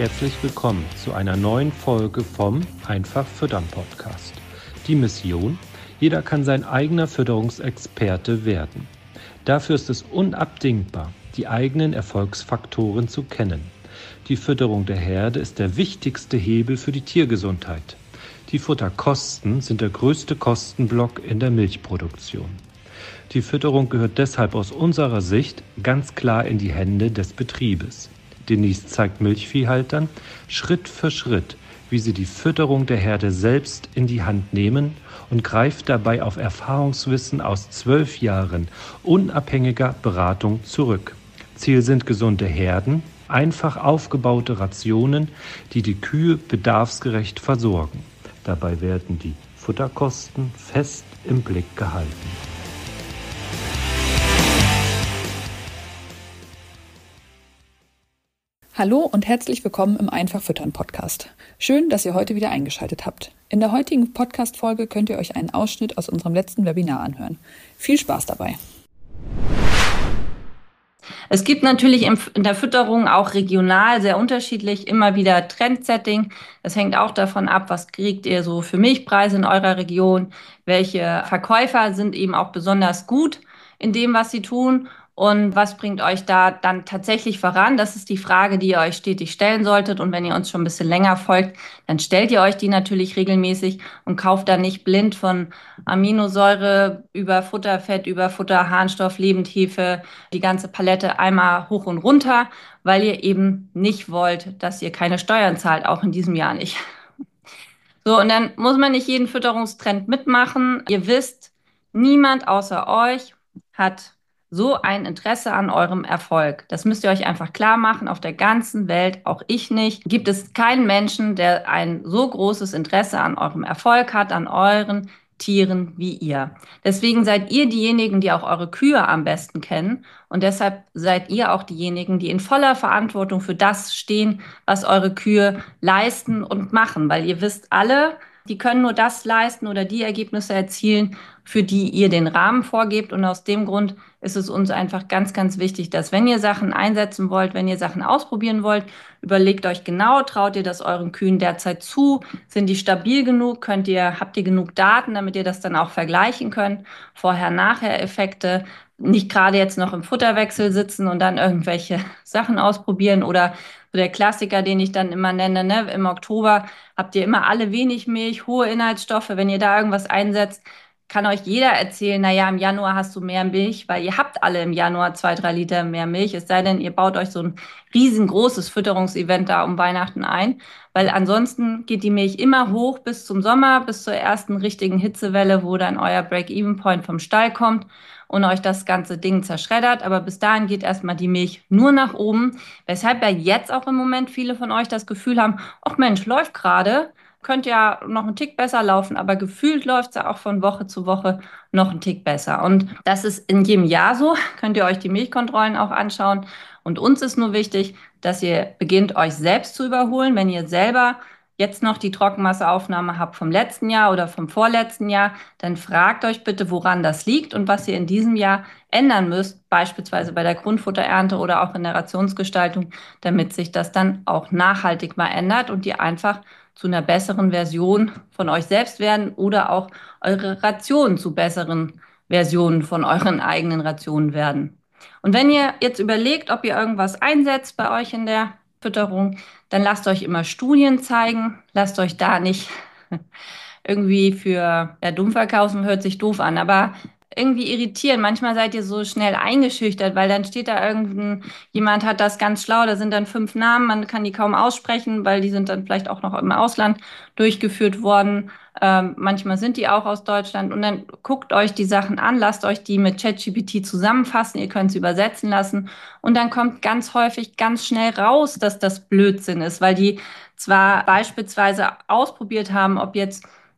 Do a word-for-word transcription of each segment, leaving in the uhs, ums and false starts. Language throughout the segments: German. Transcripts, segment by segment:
Herzlich willkommen zu einer neuen Folge vom Einfach Füttern Podcast. Die Mission: Jeder kann sein eigener Fütterungsexperte werden. Dafür ist es unabdingbar, die eigenen Erfolgsfaktoren zu kennen. Die Fütterung der Herde ist der wichtigste Hebel für die Tiergesundheit. Die Futterkosten sind der größte Kostenblock in der Milchproduktion. Die Fütterung gehört deshalb aus unserer Sicht ganz klar in die Hände des Betriebes. Denise zeigt Milchviehhaltern Schritt für Schritt, wie sie die Fütterung der Herde selbst in die Hand nehmen und greift dabei auf Erfahrungswissen aus zwölf Jahren unabhängiger Beratung zurück. Ziel sind gesunde Herden, einfach aufgebaute Rationen, die die Kühe bedarfsgerecht versorgen. Dabei werden die Futterkosten fest im Blick gehalten. Hallo und herzlich willkommen im Einfach Füttern Podcast. Schön, dass ihr heute wieder eingeschaltet habt. In der heutigen Podcast-Folge könnt ihr euch einen Ausschnitt aus unserem letzten Webinar anhören. Viel Spaß dabei! Es gibt natürlich in der Fütterung auch regional sehr unterschiedlich immer wieder Trendsetting. Das hängt auch davon ab, was kriegt ihr so für Milchpreise in eurer Region, welche Verkäufer sind eben auch besonders gut in dem, was sie tun. Und was bringt euch da dann tatsächlich voran? Das ist die Frage, die ihr euch stetig stellen solltet. Und wenn ihr uns schon ein bisschen länger folgt, dann stellt ihr euch die natürlich regelmäßig und kauft dann nicht blind von Aminosäure über Futterfett, über Futterharnstoff, Lebendhefe, die ganze Palette einmal hoch und runter, weil ihr eben nicht wollt, dass ihr keine Steuern zahlt, auch in diesem Jahr nicht. So, und dann muss man nicht jeden Fütterungstrend mitmachen. Ihr wisst, niemand außer euch hat so ein Interesse an eurem Erfolg. Das müsst ihr euch einfach klar machen. Auf der ganzen Welt, auch ich nicht, gibt es keinen Menschen, der ein so großes Interesse an eurem Erfolg hat, an euren Tieren wie ihr. Deswegen seid ihr diejenigen, die auch eure Kühe am besten kennen. Und deshalb seid ihr auch diejenigen, die in voller Verantwortung für das stehen, was eure Kühe leisten und machen. Weil ihr wisst alle, die können nur das leisten oder die Ergebnisse erzielen, für die ihr den Rahmen vorgebt. Und aus dem Grund ist es uns einfach ganz, ganz wichtig, dass wenn ihr Sachen einsetzen wollt, wenn ihr Sachen ausprobieren wollt, überlegt euch genau, traut ihr das euren Kühen derzeit zu? Sind die stabil genug? Könnt ihr, habt ihr genug Daten, damit ihr das dann auch vergleichen könnt? Vorher-Nachher-Effekte. Nicht gerade jetzt noch im Futterwechsel sitzen und dann irgendwelche Sachen ausprobieren oder so der Klassiker, den ich dann immer nenne, ne? Im Oktober habt ihr immer alle wenig Milch, hohe Inhaltsstoffe. Wenn ihr da irgendwas einsetzt, kann euch jeder erzählen, naja, im Januar hast du mehr Milch, weil ihr habt alle im Januar zwei, drei Liter mehr Milch. Es sei denn, ihr baut euch so ein riesengroßes Fütterungsevent da um Weihnachten ein, weil ansonsten geht die Milch immer hoch bis zum Sommer, bis zur ersten richtigen Hitzewelle, wo dann euer Break-Even-Point vom Stall kommt und euch das ganze Ding zerschreddert. Aber bis dahin geht erstmal die Milch nur nach oben, weshalb ja jetzt auch im Moment viele von euch das Gefühl haben, ach Mensch, läuft gerade. Könnte ja noch einen Tick besser laufen, aber gefühlt läuft es ja auch von Woche zu Woche noch einen Tick besser. Und das ist in jedem Jahr so. Könnt ihr euch die Milchkontrollen auch anschauen. Und uns ist nur wichtig, dass ihr beginnt, euch selbst zu überholen. Wenn ihr selber jetzt noch die Trockenmasseaufnahme habt vom letzten Jahr oder vom vorletzten Jahr, dann fragt euch bitte, woran das liegt und was ihr in diesem Jahr ändern müsst, beispielsweise bei der Grundfutterernte oder auch in der Rationsgestaltung, damit sich das dann auch nachhaltig mal ändert und ihr einfach zu einer besseren Version von euch selbst werden oder auch eure Rationen zu besseren Versionen von euren eigenen Rationen werden. Und wenn ihr jetzt überlegt, ob ihr irgendwas einsetzt bei euch in der Fütterung, dann lasst euch immer Studien zeigen. Lasst euch da nicht irgendwie für ja, dumm verkaufen, hört sich doof an, aber irgendwie irritieren. Manchmal seid ihr so schnell eingeschüchtert, weil dann steht da irgendein, jemand hat das ganz schlau, da sind dann fünf Namen, man kann die kaum aussprechen, weil die sind dann vielleicht auch noch im Ausland durchgeführt worden. Ähm, manchmal sind die auch aus Deutschland und dann guckt euch die Sachen an, lasst euch die mit ChatGPT zusammenfassen, ihr könnt sie übersetzen lassen und dann kommt ganz häufig ganz schnell raus, dass das Blödsinn ist, weil die zwar beispielsweise ausprobiert haben, ob jetzt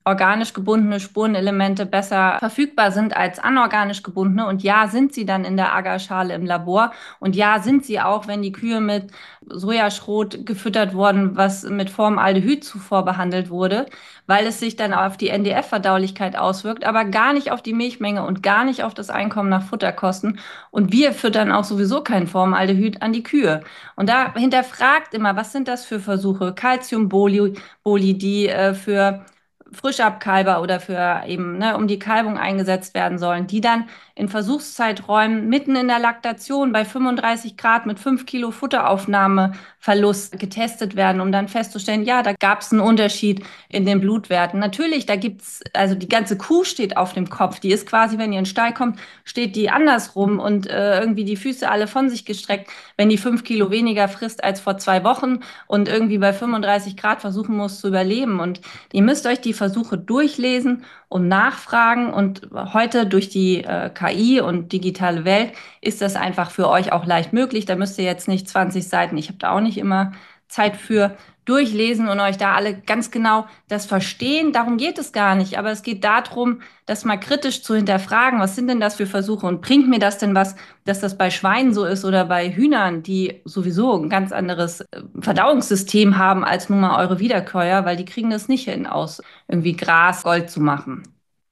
organisch gebundene Spurenelemente besser verfügbar sind als anorganisch gebundene. Und ja, sind sie dann in der Agarschale im Labor. Und ja, sind sie auch, wenn die Kühe mit Sojaschrot gefüttert wurden, was mit Formaldehyd zuvor behandelt wurde, weil es sich dann auf die N D F-Verdaulichkeit auswirkt, aber gar nicht auf die Milchmenge und gar nicht auf das Einkommen nach Futterkosten. Und wir füttern auch sowieso kein Formaldehyd an die Kühe. Und da hinterfragt immer, was sind das für Versuche? Calciumboli, Boli, die äh, für Frischabkalber oder für eben, ne, um die Kalbung eingesetzt werden sollen, die dann in Versuchszeiträumen mitten in der Laktation bei fünfunddreißig Grad mit fünf Kilo Futteraufnahmeverlust getestet werden, um dann festzustellen, ja, da gab es einen Unterschied in den Blutwerten. Natürlich, da gibt's, also die ganze Kuh steht auf dem Kopf, die ist quasi, wenn ihr in den Stall kommt, steht die andersrum und äh, irgendwie die Füße alle von sich gestreckt, wenn die fünf Kilo weniger frisst als vor zwei Wochen und irgendwie bei fünfunddreißig Grad versuchen muss zu überleben. Und ihr müsst euch die Versuche durchlesen und nachfragen. Und heute durch die äh, K I und digitale Welt ist das einfach für euch auch leicht möglich. Da müsst ihr jetzt nicht zwanzig Seiten, ich habe da auch nicht immer Zeit für, durchlesen und euch da alle ganz genau das verstehen. Darum geht es gar nicht. Aber es geht darum, das mal kritisch zu hinterfragen. Was sind denn das für Versuche? Und bringt mir das denn was, dass das bei Schweinen so ist oder bei Hühnern, die sowieso ein ganz anderes Verdauungssystem haben als nun mal eure Wiederkäuer, weil die kriegen das nicht hin, aus irgendwie Gras Gold zu machen.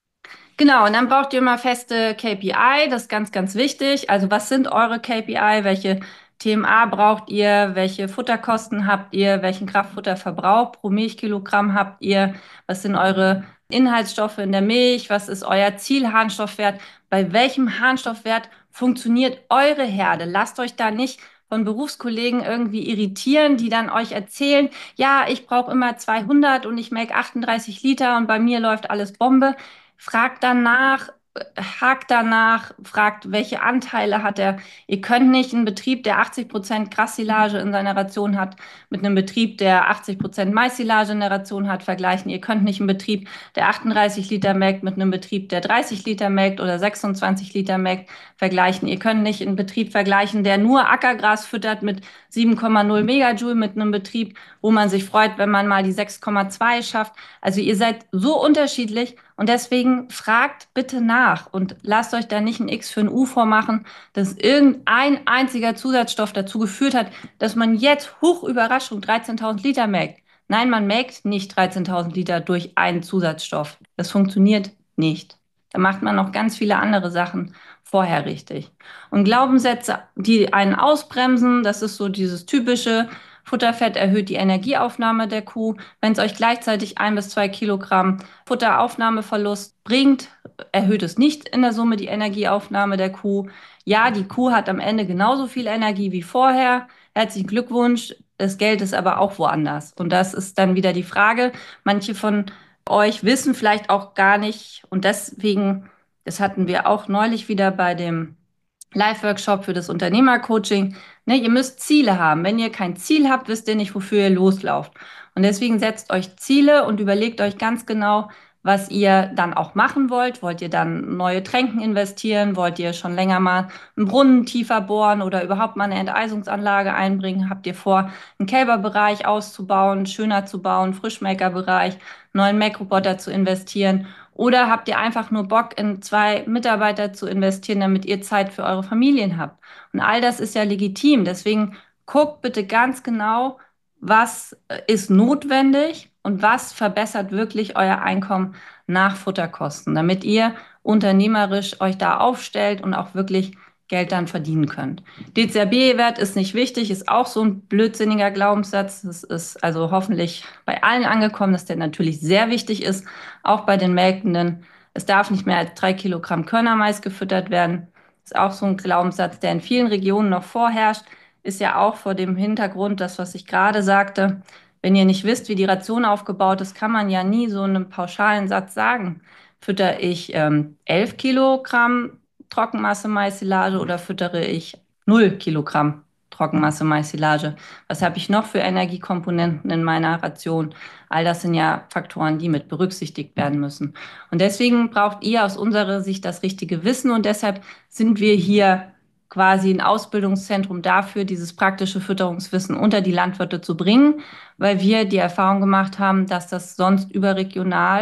Genau, und dann braucht ihr immer feste K P I, das ist ganz, ganz wichtig. Also was sind eure K P I? Welche T M A braucht ihr? Welche Futterkosten habt ihr? Welchen Kraftfutterverbrauch pro Milchkilogramm habt ihr? Was sind eure Inhaltsstoffe in der Milch? Was ist euer Zielharnstoffwert? Bei welchem Harnstoffwert funktioniert eure Herde? Lasst euch da nicht von Berufskollegen irgendwie irritieren, die dann euch erzählen, ja, ich brauche immer zweihundert und ich melke achtunddreißig Liter und bei mir läuft alles Bombe. Fragt danach, hakt danach, fragt, welche Anteile hat er. Ihr könnt nicht einen Betrieb, der achtzig Prozent Grassilage in seiner Ration hat, mit einem Betrieb, der achtzig Prozent Maissilage in der Ration hat, vergleichen. Ihr könnt nicht einen Betrieb, der achtunddreißig Liter melkt, mit einem Betrieb, der dreißig Liter melkt oder sechsundzwanzig Liter melkt, vergleichen. Ihr könnt nicht einen Betrieb vergleichen, der nur Ackergras füttert mit sieben Komma null Megajoule, mit einem Betrieb, wo man sich freut, wenn man mal die sechs Komma zwei schafft. Also ihr seid so unterschiedlich. Und deswegen fragt bitte nach und lasst euch da nicht ein X für ein U vormachen, dass irgendein einziger Zusatzstoff dazu geführt hat, dass man jetzt, hoch Überraschung, dreizehntausend Liter melkt. Nein, man melkt nicht dreizehntausend Liter durch einen Zusatzstoff. Das funktioniert nicht. Da macht man noch ganz viele andere Sachen vorher richtig. Und Glaubenssätze, die einen ausbremsen, das ist so dieses typische, Futterfett erhöht die Energieaufnahme der Kuh. Wenn es euch gleichzeitig ein bis zwei Kilogramm Futteraufnahmeverlust bringt, erhöht es nicht in der Summe die Energieaufnahme der Kuh. Ja, die Kuh hat am Ende genauso viel Energie wie vorher. Herzlichen Glückwunsch. Das Geld ist aber auch woanders. Und das ist dann wieder die Frage. Manche von euch wissen vielleicht auch gar nicht. Und deswegen, das hatten wir auch neulich wieder bei dem Live-Workshop für das Unternehmercoaching. Ne, ihr müsst Ziele haben. Wenn ihr kein Ziel habt, wisst ihr nicht, wofür ihr loslauft. Und deswegen setzt euch Ziele und überlegt euch ganz genau, was ihr dann auch machen wollt. Wollt ihr dann neue Tränken investieren? Wollt ihr schon länger mal einen Brunnen tiefer bohren oder überhaupt mal eine Enteisungsanlage einbringen? Habt ihr vor, einen Kälberbereich auszubauen, schöner zu bauen, Frischmelkerbereich, neuen Melkroboter zu investieren? Oder habt ihr einfach nur Bock, in zwei Mitarbeiter zu investieren, damit ihr Zeit für eure Familien habt? Und all das ist ja legitim. Deswegen guckt bitte ganz genau, was ist notwendig und was verbessert wirklich euer Einkommen nach Futterkosten, damit ihr unternehmerisch euch da aufstellt und auch wirklich Geld dann verdienen könnt. D C A B-Wert ist nicht wichtig, ist auch so ein blödsinniger Glaubenssatz. Das ist also hoffentlich bei allen angekommen, dass der natürlich sehr wichtig ist, auch bei den Melkenden. Es darf nicht mehr als drei Kilogramm Körnermais gefüttert werden. Das ist auch so ein Glaubenssatz, der in vielen Regionen noch vorherrscht. Ist ja auch vor dem Hintergrund, das, was ich gerade sagte. Wenn ihr nicht wisst, wie die Ration aufgebaut ist, kann man ja nie so einen pauschalen Satz sagen. Fütter ich ähm, elf Kilogramm Trockenmasse Maissilage oder füttere ich null Kilogramm Trockenmasse Maissilage? Was habe ich noch für Energiekomponenten in meiner Ration? All das sind ja Faktoren, die mit berücksichtigt werden müssen. Und deswegen braucht ihr aus unserer Sicht das richtige Wissen und deshalb sind wir hier quasi ein Ausbildungszentrum dafür, dieses praktische Fütterungswissen unter die Landwirte zu bringen, weil wir die Erfahrung gemacht haben, dass das sonst überregional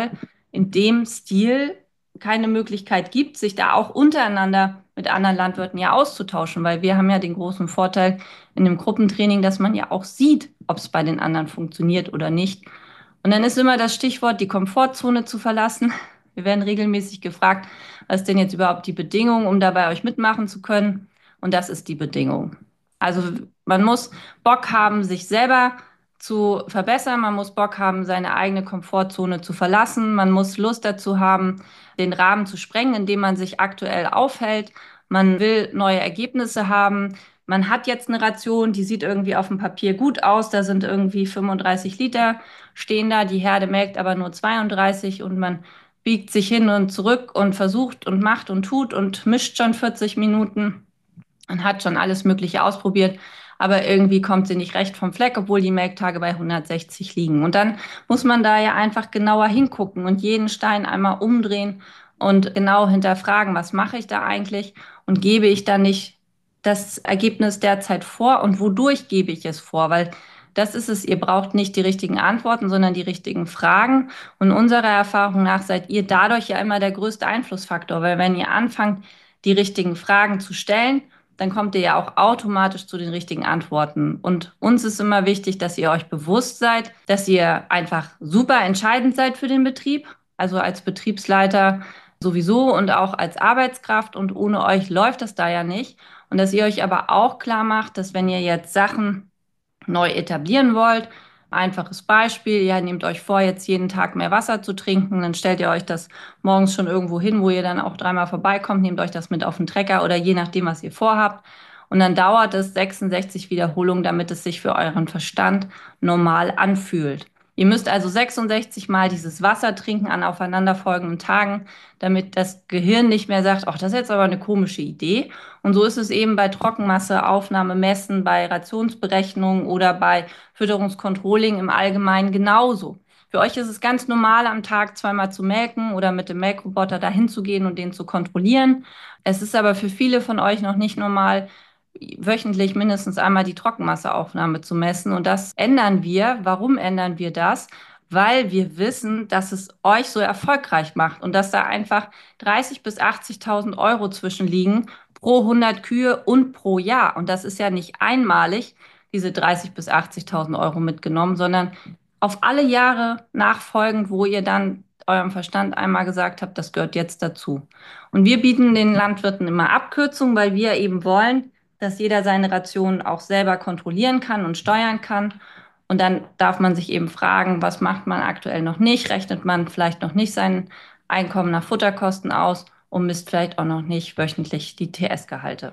in dem Stil keine Möglichkeit gibt, sich da auch untereinander mit anderen Landwirten ja auszutauschen, weil wir haben ja den großen Vorteil in dem Gruppentraining, dass man ja auch sieht, ob es bei den anderen funktioniert oder nicht. Und dann ist immer das Stichwort, die Komfortzone zu verlassen. Wir werden regelmäßig gefragt, was ist denn jetzt überhaupt die Bedingung, um da bei euch mitmachen zu können? Und das ist die Bedingung. Also man muss Bock haben, sich selber zu verbessern. Man muss Bock haben, seine eigene Komfortzone zu verlassen. Man muss Lust dazu haben, den Rahmen zu sprengen, in dem man sich aktuell aufhält. Man will neue Ergebnisse haben. Man hat jetzt eine Ration, die sieht irgendwie auf dem Papier gut aus. Da sind irgendwie fünfunddreißig Liter stehen da. Die Herde melkt aber nur zweiunddreißig und man biegt sich hin und zurück und versucht und macht und tut und mischt schon vierzig Minuten und hat schon alles Mögliche ausprobiert. Aber irgendwie kommt sie nicht recht vom Fleck, obwohl die Melktage bei hundertsechzig liegen. Und dann muss man da ja einfach genauer hingucken und jeden Stein einmal umdrehen und genau hinterfragen, was mache ich da eigentlich und gebe ich da nicht das Ergebnis derzeit vor und wodurch gebe ich es vor? Weil das ist es, ihr braucht nicht die richtigen Antworten, sondern die richtigen Fragen. Und unserer Erfahrung nach seid ihr dadurch ja immer der größte Einflussfaktor, weil wenn ihr anfangt, die richtigen Fragen zu stellen, dann kommt ihr ja auch automatisch zu den richtigen Antworten. Und uns ist immer wichtig, dass ihr euch bewusst seid, dass ihr einfach super entscheidend seid für den Betrieb, also als Betriebsleiter sowieso und auch als Arbeitskraft. Und ohne euch läuft das da ja nicht. Und dass ihr euch aber auch klar macht, dass wenn ihr jetzt Sachen neu etablieren wollt, einfaches Beispiel, ihr nehmt euch vor, jetzt jeden Tag mehr Wasser zu trinken, dann stellt ihr euch das morgens schon irgendwo hin, wo ihr dann auch dreimal vorbeikommt, nehmt euch das mit auf den Trecker oder je nachdem, was ihr vorhabt. Und dann dauert es sechsundsechzig Wiederholungen, damit es sich für euren Verstand normal anfühlt. Ihr müsst also sechsundsechzig Mal dieses Wasser trinken an aufeinanderfolgenden Tagen, damit das Gehirn nicht mehr sagt, ach, das ist jetzt aber eine komische Idee. Und so ist es eben bei Trockenmasse, Aufnahme, Messen, bei Rationsberechnungen oder bei Fütterungscontrolling im Allgemeinen genauso. Für euch ist es ganz normal, am Tag zweimal zu melken oder mit dem Melkroboter dahin zu gehen und den zu kontrollieren. Es ist aber für viele von euch noch nicht normal, wöchentlich mindestens einmal die Trockenmasseaufnahme zu messen. Und das ändern wir. Warum ändern wir das? Weil wir wissen, dass es euch so erfolgreich macht und dass da einfach dreißigtausend bis achtzigtausend Euro zwischen liegen pro hundert Kühe und pro Jahr. Und das ist ja nicht einmalig, diese dreißigtausend bis achtzigtausend Euro mitgenommen, sondern auf alle Jahre nachfolgend, wo ihr dann eurem Verstand einmal gesagt habt, das gehört jetzt dazu. Und wir bieten den Landwirten immer Abkürzungen, weil wir eben wollen, dass jeder seine Rationen auch selber kontrollieren kann und steuern kann. Und dann darf man sich eben fragen, was macht man aktuell noch nicht? Rechnet man vielleicht noch nicht sein Einkommen nach Futterkosten aus und misst vielleicht auch noch nicht wöchentlich die T S-Gehalte.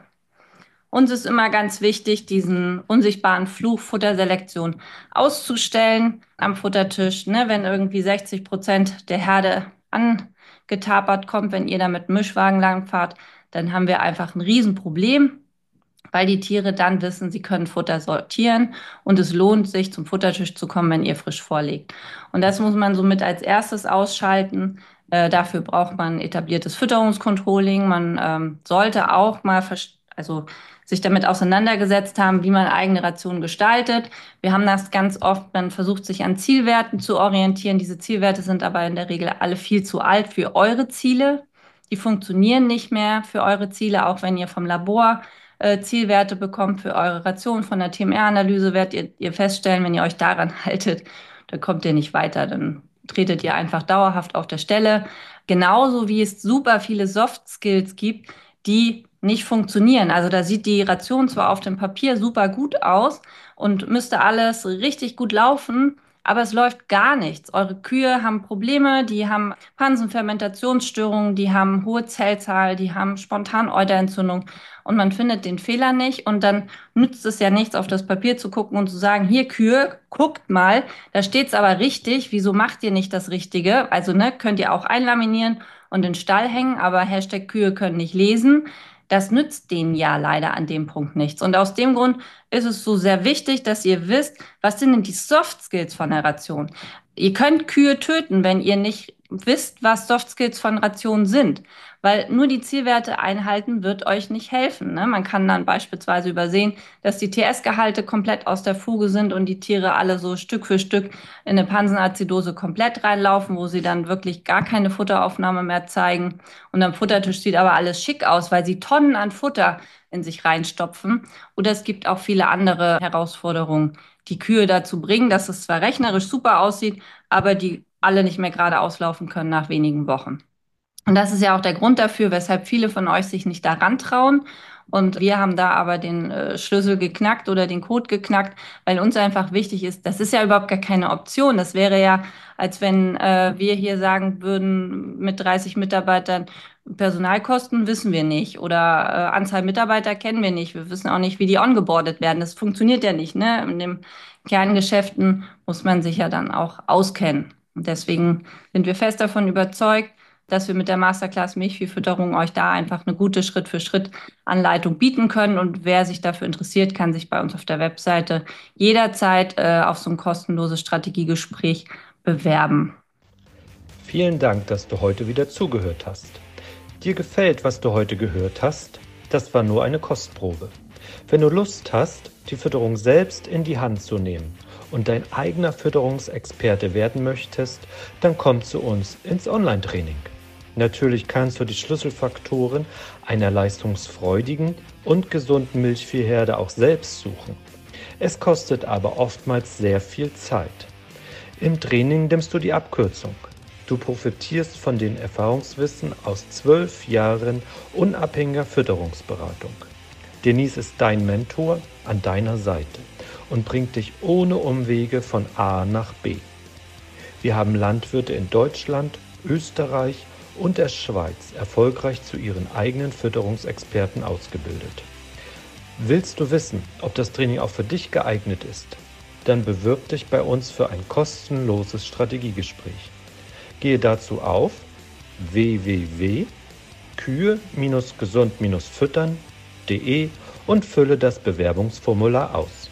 Uns ist immer ganz wichtig, diesen unsichtbaren Fluch Futterselektion auszustellen am Futtertisch. Ne? Wenn irgendwie sechzig Prozent der Herde angetapert kommt, wenn ihr da mit einem Mischwagen langfahrt, dann haben wir einfach ein Riesenproblem, weil die Tiere dann wissen, sie können Futter sortieren und es lohnt sich, zum Futtertisch zu kommen, wenn ihr frisch vorlegt. Und das muss man somit als erstes ausschalten. Äh, dafür braucht man etabliertes Fütterungscontrolling. Man ähm, sollte auch mal also sich damit auseinandergesetzt haben, wie man eigene Rationen gestaltet. Wir haben das ganz oft, man versucht sich an Zielwerten zu orientieren. Diese Zielwerte sind aber in der Regel alle viel zu alt für eure Ziele. Die funktionieren nicht mehr für eure Ziele, auch wenn ihr vom Labor äh, Zielwerte bekommt für eure Ration. Von der T M R-Analyse werdet ihr, ihr feststellen, wenn ihr euch daran haltet, dann kommt ihr nicht weiter. Dann tretet ihr einfach dauerhaft auf der Stelle. Genauso wie es super viele Soft Skills gibt, die nicht funktionieren. Also da sieht die Ration zwar auf dem Papier super gut aus und müsste alles richtig gut laufen, aber es läuft gar nichts. Eure Kühe haben Probleme, die haben Pansenfermentationsstörungen, die haben hohe Zellzahl, die haben Spontaneuterentzündung und man findet den Fehler nicht und dann nützt es ja nichts, auf das Papier zu gucken und zu sagen, hier Kühe, guckt mal, da steht's aber richtig, wieso macht ihr nicht das Richtige? Also ne, könnt ihr auch einlaminieren und in den Stall hängen, aber Hashtag Kühe können nicht lesen. Das nützt denen ja leider an dem Punkt nichts. Und aus dem Grund ist es so sehr wichtig, dass ihr wisst, was sind denn die Soft Skills von der Ration? Ihr könnt Kühe töten, wenn ihr nicht wisst, was Soft Skills von Rationen sind. Weil nur die Zielwerte einhalten wird euch nicht helfen. Ne? Man kann dann beispielsweise übersehen, dass die T S-Gehalte komplett aus der Fuge sind und die Tiere alle so Stück für Stück in eine Pansenazidose komplett reinlaufen, wo sie dann wirklich gar keine Futteraufnahme mehr zeigen. Und am Futtertisch sieht aber alles schick aus, weil sie Tonnen an Futter in sich reinstopfen. Oder es gibt auch viele andere Herausforderungen, die Kühe dazu bringen, dass es zwar rechnerisch super aussieht, aber die alle nicht mehr gerade auslaufen können nach wenigen Wochen. Und das ist ja auch der Grund dafür, weshalb viele von euch sich nicht daran trauen. Und wir haben da aber den äh, Schlüssel geknackt oder den Code geknackt, weil uns einfach wichtig ist, das ist ja überhaupt gar keine Option. Das wäre ja, als wenn äh, wir hier sagen würden, mit dreißig Mitarbeitern, Personalkosten wissen wir nicht oder äh, Anzahl Mitarbeiter kennen wir nicht. Wir wissen auch nicht, wie die ongeboardet werden. Das funktioniert ja nicht, ne? In den Kerngeschäften muss man sich ja dann auch auskennen. Und deswegen sind wir fest davon überzeugt, dass wir mit der Masterclass Milchviehfütterung euch da einfach eine gute Schritt-für-Schritt-Anleitung bieten können. Und wer sich dafür interessiert, kann sich bei uns auf der Webseite jederzeit äh, auf so ein kostenloses Strategiegespräch bewerben. Vielen Dank, dass du heute wieder zugehört hast. Dir gefällt, was du heute gehört hast? Das war nur eine Kostprobe. Wenn du Lust hast, die Fütterung selbst in die Hand zu nehmen und dein eigener Fütterungsexperte werden möchtest, dann komm zu uns ins Online-Training. Natürlich kannst du die Schlüsselfaktoren einer leistungsfreudigen und gesunden Milchviehherde auch selbst suchen. Es kostet aber oftmals sehr viel Zeit. Im Training nimmst du die Abkürzung. Du profitierst von den Erfahrungswissen aus zwölf Jahren unabhängiger Fütterungsberatung. Denise ist dein Mentor an deiner Seite und bringt dich ohne Umwege von A nach B. Wir haben Landwirte in Deutschland, Österreich und der Schweiz erfolgreich zu ihren eigenen Fütterungsexperten ausgebildet. Willst du wissen, ob das Training auch für dich geeignet ist? Dann bewirb dich bei uns für ein kostenloses Strategiegespräch. Gehe dazu auf w w w punkt kühe gesund füttern punkt de und fülle das Bewerbungsformular aus.